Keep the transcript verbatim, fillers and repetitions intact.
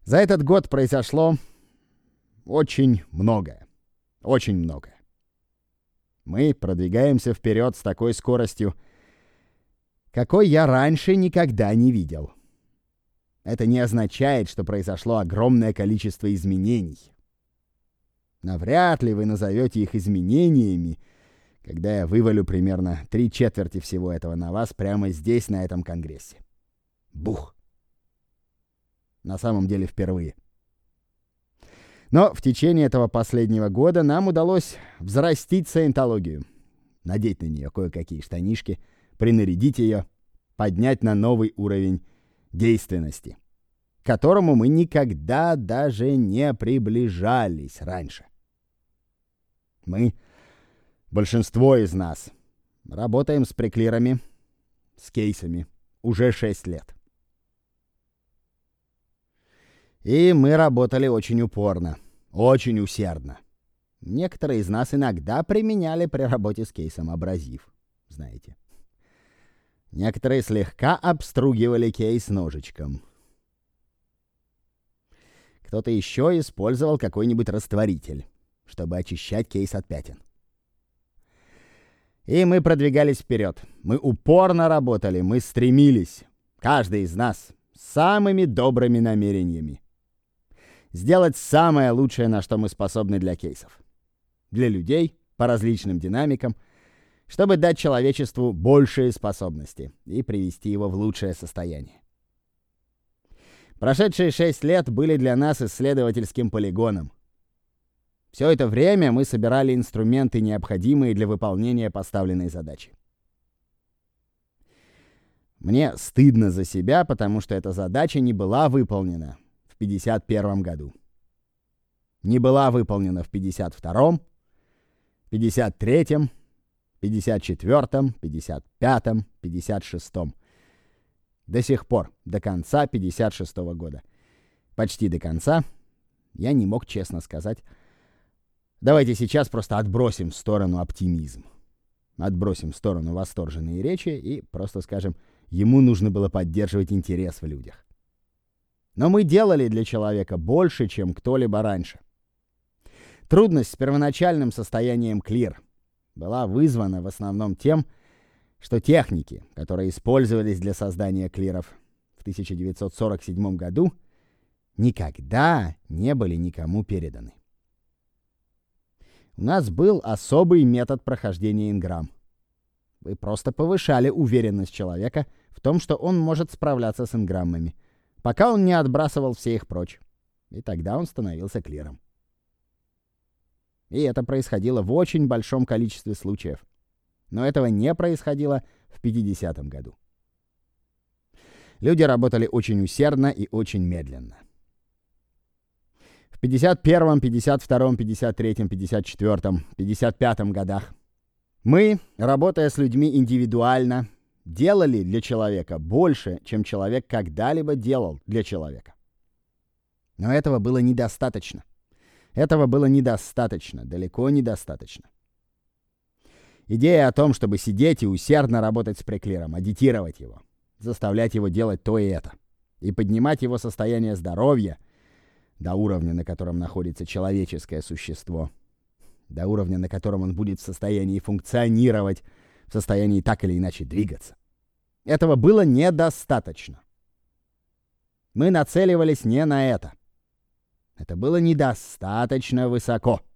За этот год произошло очень многое. Очень многое. Мы продвигаемся вперед с такой скоростью, какой я раньше никогда не видел. Это не означает, что произошло огромное количество изменений. Навряд ли вы назовете их изменениями, когда я вывалю примерно три четверти всего этого на вас прямо здесь, на этом конгрессе. Бух! На самом деле впервые. Но в течение этого последнего года нам удалось взрастить саентологию, надеть на нее кое-какие штанишки, принарядить ее, поднять на новый уровень действенности, к которому мы никогда даже не приближались раньше. Мы, большинство из нас, работаем с преклирами, с кейсами уже шесть лет. И мы работали очень упорно, очень усердно. Некоторые из нас иногда применяли при работе с кейсом абразив, знаете. Некоторые слегка обстругивали кейс ножичком. Кто-то еще использовал какой-нибудь растворитель, чтобы очищать кейс от пятен. И мы продвигались вперед. Мы упорно работали, мы стремились, каждый из нас, с самыми добрыми намерениями. Сделать самое лучшее, на что мы способны для кейсов. Для людей, по различным динамикам, чтобы дать человечеству большие способности и привести его в лучшее состояние. Прошедшие шесть лет были для нас исследовательским полигоном. Все это время мы собирали инструменты, необходимые для выполнения поставленной задачи. Мне стыдно за себя, потому что эта задача не была выполнена в пятьдесят первом году. Не была выполнена в пятьдесят втором, пятьдесят третьем, пятьдесят четвёртом, пятьдесят пятом, пятьдесят шестом. До сих пор, до конца пятьдесят шестого года. Почти до конца я не мог честно сказать. Давайте сейчас просто отбросим в сторону оптимизм. Отбросим в сторону восторженные речи и просто скажем, ему нужно было поддерживать интерес в людях. Но мы делали для человека больше, чем кто-либо раньше. Трудность с первоначальным состоянием клир была вызвана в основном тем, что техники, которые использовались для создания клиров в тысяча девятьсот сорок седьмом году, никогда не были никому переданы. У нас был особый метод прохождения инграмм. Вы просто повышали уверенность человека в том, что он может справляться с инграммами, пока он не отбрасывал все их прочь. И тогда он становился клиром. И это происходило в очень большом количестве случаев. Но этого не происходило в пятидесятом году. Люди работали очень усердно и очень медленно. В пятьдесят первом, пятьдесят втором, пятьдесят третьем, пятьдесят четвёртом, пятьдесят пятом годах мы, работая с людьми индивидуально, делали для человека больше, чем человек когда-либо делал для человека. Но этого было недостаточно. Этого было недостаточно, далеко недостаточно. Идея о том, чтобы сидеть и усердно работать с преклиром, агитировать его, заставлять его делать то и это, и поднимать его состояние здоровья до уровня, на котором находится человеческое существо, до уровня, на котором он будет в состоянии функционировать, в состоянии так или иначе двигаться. Этого было недостаточно. Мы нацеливались не на это. Это было недостаточно высоко.